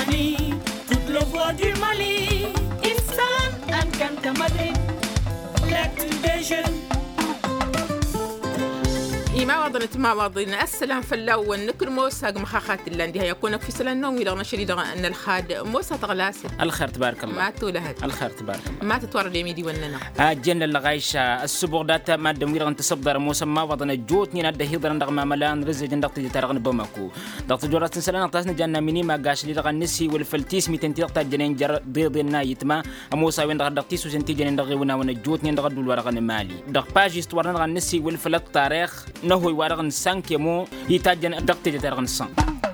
Mauritanie, toutes les voix du Mali, Insan and Kankamadrid, l'actu des jeunes. ما وضنت ما وضينا السلام فلاو نكر موسى مخاخات اللندي هيكونك في سلام نومي لغنا شريد أن الخاد موسى تغلاسي الخير تبارك الله ما تولهد الخير تبارك الله ما تتورد يميدي وننا جن اللغايشة السبوع داتا ما دمير أنت صبر موسى ما وضنا جوتني نده هيدر ندغ ما ملان رزق جن دقت جتارغن بمكو دقت جورات سلام نقطاسنا جنا مني ما قاش لي لغا نسي والفلتيس ميتين تلقى جنين جر ضيض النايت ما موسى وين دغ دقتيس وسنتي جنين دغ ونا جوتني دغ دول ورغن مالي دغ باجي استورنا دغ نسي والفلت تاريخ نهو يوارغن سانك يمو يتاجن دقت جتارغن سان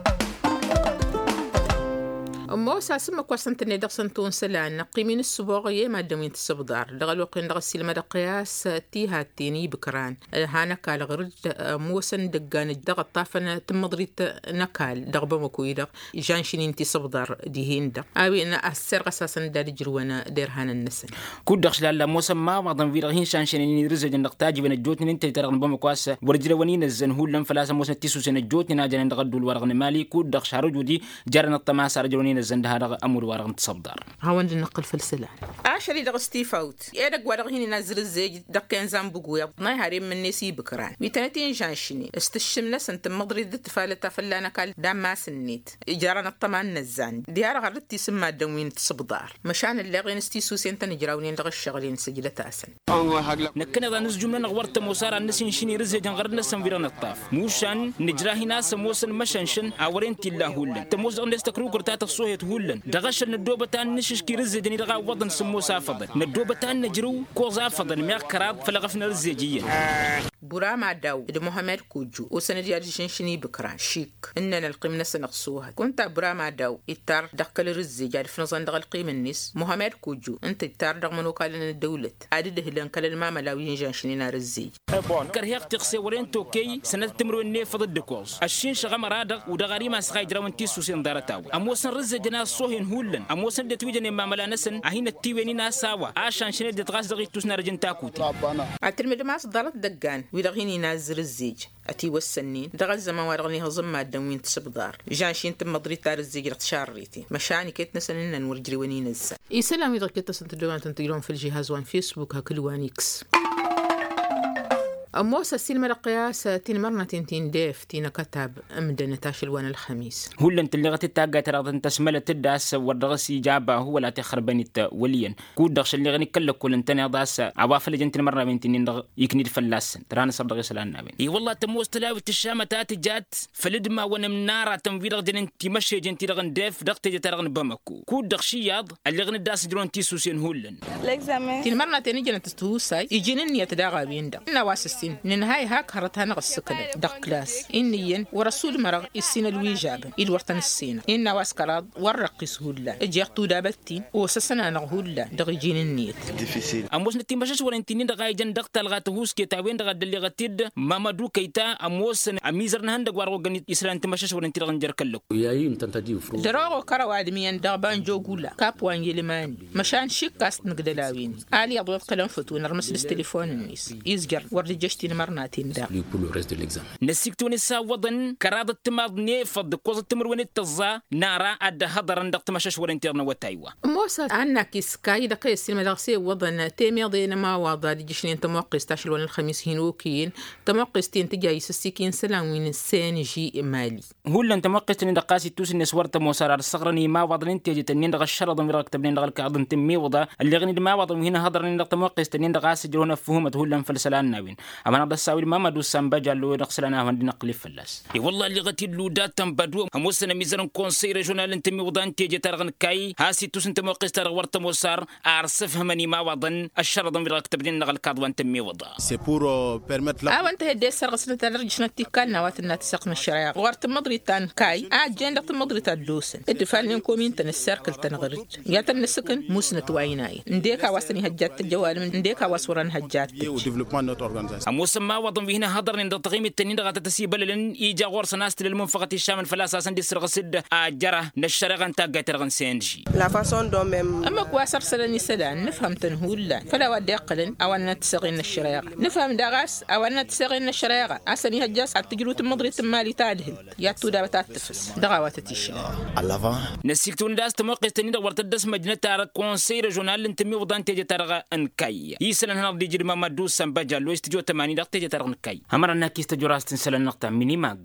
موسى سمك وسنتني دقسنتون سلان قيمين السبوغية ما دمين تسبدار دغل وقين دغ السلمة قياس تيها التيني بكران هانا كال غرد موسن دقان دغ الطافن تمضريت نكال دغ بمكوي دغ جانشين تسبدار ديهين دغ اوي ان اسر قساسا دار جروانا دير هانا النسن كود دغش لالا موسى ما وضن فيرغين شانشين رزق نقتاج بين الجوتن انت ترغن بمكواس ورجلونين الزنهول لم فلاس موسى تيسو سن الجوتن ناجن دغ دول ورغن مالي كود دغش هرجودي جرن الطماس رجلونين زند هذا أمر وارغن تصبدار هاون نقل في السلان عشري دغ ستيفاوت يدق ورغين نازل الزيج دقين زامبوغويا ناي هاري من نسي بكران ويتنتين جانشني استشمنا سنت مضري دت فالتا فلانا كال دام ما سنيت اجارنا الطمان نزان ديار غرتي سما دوين تصبدار مشان اللي غين ستيسو سنت نجراونين دغ الشغلين سجله تاسن نكنا ذا نس جملة نغورت موسار النسين شيني رزق غرنا سنفيران الطاف موشان نجراهي ناس موسن مشنشن اورين تلا هولن تموز نستكرو كرتات الصوهت هولن دغشن الدوبة تان نشش كي رزق دني دغا وضن سموسا فضل ندوبة تان نجرو كوزا فضل ميا كراب فلغفنا رزقيا برا مع داو محمد كوجو وسندي شنشني بكران شيك اننا القيمة سنقصوها كنت برا مع داو يتار دقل رزق عارف نظن دغ القيمة الناس محمد كوجو انت يتار دغ منو قالنا الدولة عدد هلان كل الماما لاوين جانشنينا رزق كرهيق تقسي ورين توكي سنة تمرو النيف فضل دكوز الشين شغم رادق ودغاري ما سخاي جراون تيسو سين دارتاو اموسن رزق جنا صوهن هولن اموسن دتويجن ماما لا نسن اهين التيوينينا ساوا عشان شنو دتغاز دغي توسنا رجن تاكوتي اترمد ما صدرت دقان ويدغيني نازل الزيج اتي والسنين دغ الزمان ورغني هضم ما دموين تسبدار جانشين تم مضري تار الزيج شاريتي مشاني كيت نسنن نورجري ونين الز اي سلام يدغ كيت سنتدوان تنتقلون في الجهاز وان فيسبوك هكلوانيكس موسى السلمة القياس تين مرنا تين ديف تين كتاب أمدن تاشلوان الخميس هو اللي انت اللي غتتاقى ترى انت سملة تداس ورغسي جابا هو لا تخربني وليا كود دغش اللي غني كلك كل انت نضاس عوافل جنت مرة بنت نين يكني الفلاس ترانا صدق سلان نابين اي والله تموس تلاوي الشامة تاتي جات فلدما وانا من نار تنفير غدن انت مشي جنتي رغن ديف دغت ترغن بمكو كود دغشي ياض اللي غني داس جرون تيسوسين هولن تين مرنا تين جنت تستوساي يجينن يتداغا بيندا نواس ننهاي هاك هرتها نغسكنا دق كلاس إنيا ورسول مرغ السين الويجاب الورتن السين إن واسكراد ورقص هولا اجيقتو دابتين وسسنا نغهولا دغيجين النيت أموس نتي مشاش ورنتينين دغايجن دقتا لغاتهوس كي تاوين دغا دلي غتيد مامادو كيتا أموس أميزرنا هندق وارغوغاني إسران تمشاش ورنتي دغنجر كلك دراغو كراو آدميان دغبان جوغولا كابوان يلماني مشان شيكاست نقدلاوين آلي أضوات قلم فتون رمس لستليفون النيس يزجر ورجشتين مرناتين دا نسيكتوني ساوضن كرادة تماضني فض كوز التمر وين التزا نارا أدى هضر عندك تمشش ورنتيرنا وتايوا موسى عنك إسكاي دقي السلمة دغسي وضن تيمي ضينا ما واضع ديجشنين تموقس تاشلون الخميس هينوكين تموقس تين تجاي سسيكين سلام وين السين جي مالي هو اللي انت موقس تنين دقاسي توس الناس ورت موسار الصغرني ما واضن انت جي تنين دغ الشرط من رغك تبنين دغ الكعضن تمي وضع اللي غني ما واضن هنا هضر نين دغ تموقس تنين دقاسي جرون فهمة هو اللي انفلسلان ناوين أما نبدا ساوي ما دو سامباجا لو نقصلنا وندي نقلي فلاس اي والله اللي غتي لو داتم بدو هموسنا ميزان كونسي ريجونال انت مي وضان تيجي ترغن كاي هاسي توس انت موقس ترغ ورت موسار ارسف همني ما وضن الشرط من رغك تبنين نغل كاد وانت مي وضا سي بور بيرميت لا وانت هدي سرغسنا ترجشنا تيكالنا واتنا تسقنا الشريعه ورت مضري تان كاي اجين دقت مضري تدوسن ادفال كومين تن السيركل تنغرج يا تن السكن موسنه وعيناي نديكا واسني هجات الجوال نديكا واسورن هجات ديفلوبمون نوت اورغانيزاسيون أموس ما وضم فينا هضر إن تقييم التنين دغا تتسيب لن إيجا غورس ناس للمنفقة الشامل فلا أساسا دي سرغ سد أجرة نشرغن تاقا ترغن سينجي لا فاسون دو ميم أما كواسر سلني سلان نفهم تنهول لا فلا ودي أقلن أو أن تسغين الشريغة نفهم دغاس أو أن تسغين الشريغة أسني هجاس التجرو تمضري تمالي تادهل ياتو دا بتاتفس دغاوات تيشي نسيكتون داس تموقع التنين دغ ورتدس مجنة تارك كونسي رجونال لنتمي وضان تيجي ترغى انكاي يسلن هنا دي جري ماما دو سنباجا لو استجو 80 دغ تيجي ترغى انكاي همرا كيس تجوراس تنسلن نقطع ميني ماغ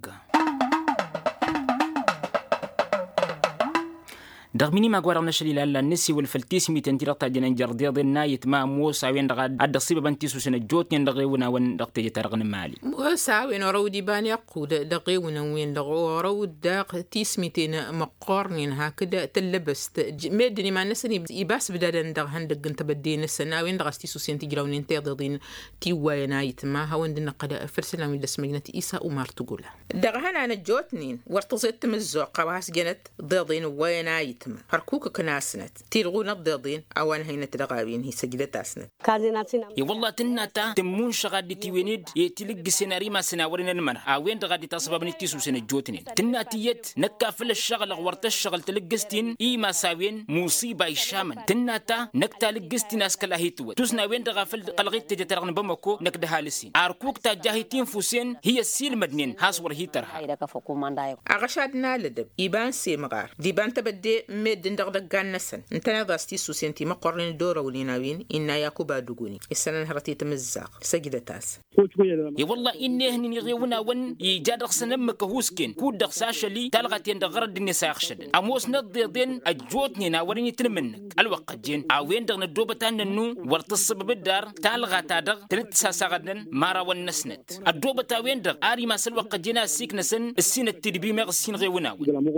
دغميني ما قوارنا شليلا لا نسي والفلتيس ميتن تيرتا جنان جرديض نايت ما موسى وين دغاد اد صيبه بنتيسو سنه جوتين دغيونا وين دغتي ترغن مالي موسى وين رودي بان يقود دغيونا وين دغو رود داق تيسميتين مقارنين هكذا تلبست مدني ما نسني يباس بدل دغ هندق انت بدين السنه وين دغستيسو سنتي جراون انت ضدين تي وينايت ما هو عندنا قد فرسنا من دسمجنتي ايسا ومار تقولها دغهن انا جوتنين ورتزت مزوق واس جنت ضدين وينايت هركوك كناسنت تيرغون الضيضين أوان هينا تلغاوين هي سجدت أسنت يا والله تناتا تمون شغادي تيوينيد يتلق سيناري ما سناورين المنع أوين دغادي تصبب نتيسو سنة جوتنين تناتيت نكافل الشغل غورت الشغل تلقستين إيما ساوين مصيبة الشامن تناتا نكتا لقستين أسكلا هيتوت تسنا وين دغافل قلغيت تجترغن بمكو نكدها لسين أركوك تاجاهيتين فوسين هي السيل مدنين هاسور هيترها أغشادنا لدب إيبان سيمغار ديبان تبدي مدن دغدغان نسن انتنا ضاستي سوسنتي ما قرن دورة وليناوين إنا ياكوبا دوغوني السنة هرتي تمزاق سجدتاس يا والله إني هني يغيونا ون يجاد رخصنا مكهوسكين كود دخساشلي تلغتين دغرد النساء خشدن أموس نضيضين أجوتني ناورين يتلمنك الوقت جين عوين دغنا دوبتان النو ورتصب بالدار تلغى تادغ تلت ساسغدن مارا والنسنت الدوبتا وين دغ آري ما سلوقت جينا سيك نسن السنة تدبي مغسين غيونا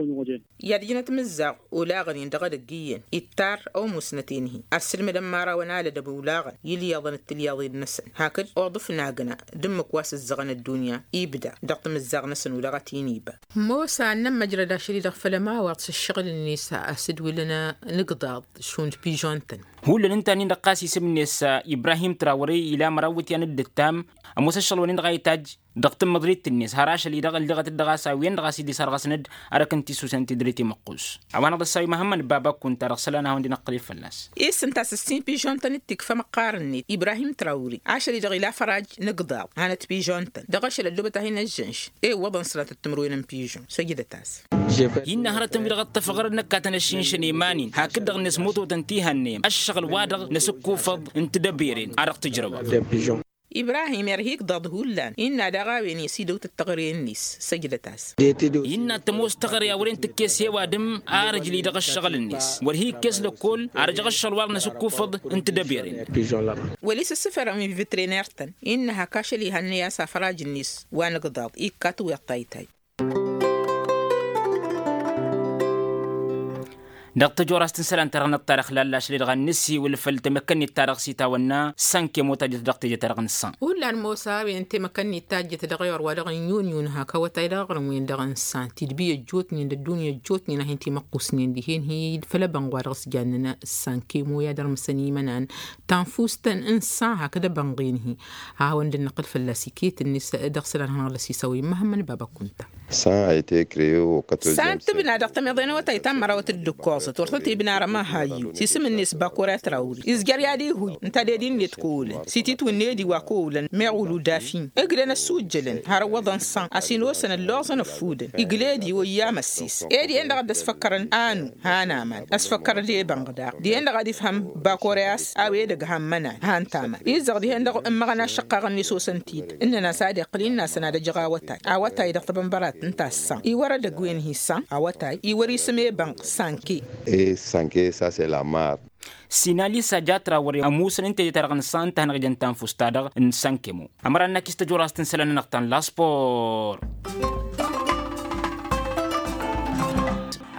يا تمزاق ولاغن يندغد الجيين إتار أو مسنتينه السلم دمارا ونال دبولاغن يلي يظن التلياضي النسن هاكد أوضف ناقنا دمك واس الزغن الدنيا يبدأ دقم الزغ نسن ولاغتين يبا موسى نما جرى داشري دغفل ما وقت الشغل النساء أسدوي لنا نقضاض شون بيجونتن هو اللي انت نين دقاسي سم النساء إبراهيم تراوري إلى مراوتي أن الدتام أموس الشغل ونين غايتاج دقت مدريد الناس هراش اللي دغل لغة الدغاسة وين دغاسي دي صار غسند أركنتي سوسنتي دريتي مقوس أوانا ضساوي مهمن بابا كنت رغسلنا هون دي نقلي فلاس إيه سنتا سستين بيجونتن التكفى مقارني إبراهيم تراوري عشر دغي لا فراج نقضاض هانت بيجونتن دغش اللوبة هنا الجنش إيه وضن صلاة التمروين بيجون سجدة تاس هنا هرتم لغة فغر نكاتنا الشينشن إيمانين هكذا نسموت وتنتيها النيم الشغل وادغ نسكو فض انت دبيرين عرق تجربة إبراهيم يرهيك ضده اللان إن دغاوين يسيدو تتغرين نيس سجلتاس إن تموس تغري أورين تكيس وادم أرجلي دغ الشغل النيس ورهيك كيس لكل أرجغ الشلوار نسكو فض انت دبيرين وليس السفر من فيترينيرتن إنها كاشلي هنيا سافراج النيس وانقضاض إيكاتو يطايتاي دقت جوراس تنسلان ترغن التاريخ لالا شريد غنسي والفل تمكني التاريخ سيتاونا سانكي موتاجة دقت جترغن السان ولا الموسى بين تمكني التاجة تغير ودغن يون هكا وتايدغن وين دغن السان تدبي جوتني الدنيا جوتني نهنتي مقوسنين دهين هي فلبن غارغس جاننا السانكي مو يادر مسني منان تنفوستن انسان هكذا بنغينه ها وند النقل فلاسيكيت النساء دغسلان هنغلسي سوي مهما بابا كنت سان a été créé au 14e سانت بنا دغت ميضين وتايتم مروت الدكوس تورتي بنا رما هايو سيسم الناس باكورا تراوري إزجار يادي هو انت ديدين يتقول سيتيت والنادي واكولا معولو دافين اقلنا السوجلن هروضن سان اسينو سن اللوزن فودن اقلادي ويا مسيس ايدي اند غد اسفكرن انو هانا مان اسفكر دي بنغدا دي اند غد يفهم باكورياس اوي دغ همنا هانتاما يزغ دي اند مغنا شقاغن نسو سنتيد اننا سادي قليلنا سنا دجغاوتا اوتا دغ بنبرات انت سان اي ورا دغوين هي سان اوتا اي وري سمي بان سانكي et Sanké ça c'est la mare. سينالي ساجاترا وري أموسن انت يترغن سان تهنغ جنتان فستادغ نسانكمو أمرانا كيست جوراستن سلنا نقطان لاسبور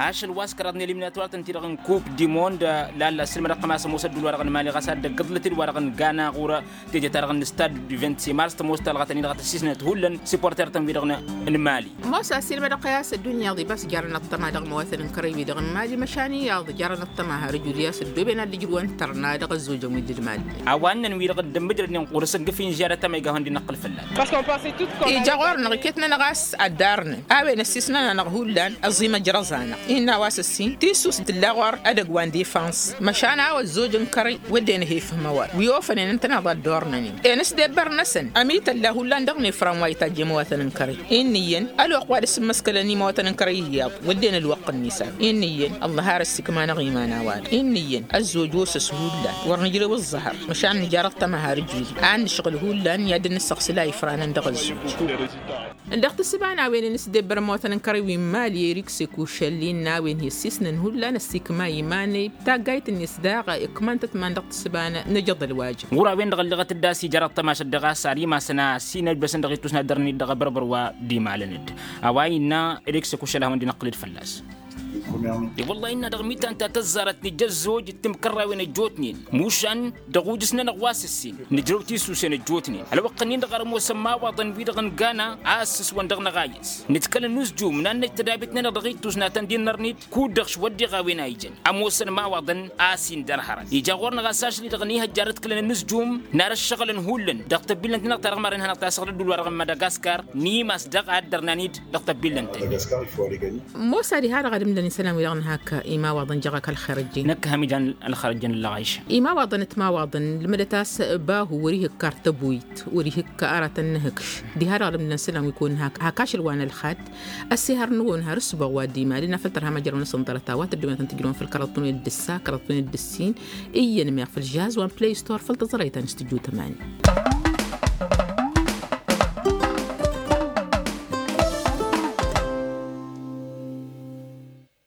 هاش الواسكرات اللي من توارت انتي كوب دي موند لا سلم رقم موسى الورق مالي غساد قضلت الورق غانا غورا تيجي ترغن ستاد دي 26 مارس موسى الغتني غت سيسنه هولن سيبورتر تنفيرغنا المالي موسى سلم قياس الدنيا دي بس جارنا الطما دغ مواثن قريب دغ مالي مشاني يا جارنا الطما رجولياس الدبنا اللي جوان ترنا دغ الزوج مد المال اوان نويرغ دمبدر نقرس قفين جاره ما يغهندي نقل فلان باسكو باسي توت كون جاور نغكتنا نغاس الدارنا اوي نسيسنا نغهولان عظيمه جرزانا إن واسسين تيسوس تلاغور أدقوان ديفانس مشانا والزوج انكري ودين هي فهموار ويوفن إن انتنا ضد دورنني إنس دبر نسن أميت الله لان دغني فرام وايتا جمواتن انكري إنيين ألو أقوال اسم مسكلني مواتن انكري هياب ودين الوق النساء إنيين الله هارسك ما نغي ما نوال إنيين الزوج وسس هولان ورنجري والظهر مشان نجارة تمها رجولي عن شغل هولان يدن السقس لا يفران دغ الزوج الدقت السبعنا وين نسدبر مواتن انكري ومالي ريكسك وشلين وين هي السيسن هولا نسيك ما يماني تاقايت النسداغ إكمانتت من دقت السبانة نجض الواجب ورا وين دغ لغت الداسي جرت تماش الدغا ساري ما سنا سينا بس دغ توسنا درني دغ بربر ودي مالند اواينا ريكسك وشلها وندي نقل الفلاس والله إن دغميت أنت تزارت نجزوج تم كرة ونجوتني موشان دغوجسنا نغواس السين نجروتي سوسين نجوتني على وقتني دغر موسما وطن في دغن غانا أسس وندغنا غايس نتكلم نسجو من أن تدابتنا دغيت توسنا تندين نرنيت كودغش ودي غاوين أيجن أموسن ما وطن آسين درهرا يجاورنا غاساش اللي دغنيها جارت كلنا نسجوم نار الشغل نهولن دغت بيلن تنقطع رغم هنا تاسغر دول ورغم مدغاسكار نيماس دغ عدرنانيد دغت بيلن موسى دي هذا غادم لني سلام ويرغن هكا إما وضن جغاك الخارجي نكها ميجان الخارجين اللي عايشة إما وضنت ما وضن المدتاس باهو وريه كارتبويت وريه كارة النهكش دي هذا غادم لني سلام يكون هكاش الوان الخات السهر نونها رسبة واديما لنا فلترها مجرون صندرتاوات الدوما تنتجلون في الكرطون الدسا كرطون الدسين إيا نميغ في الجهاز وان بلاي ستور فلتزريتا نستجو تماني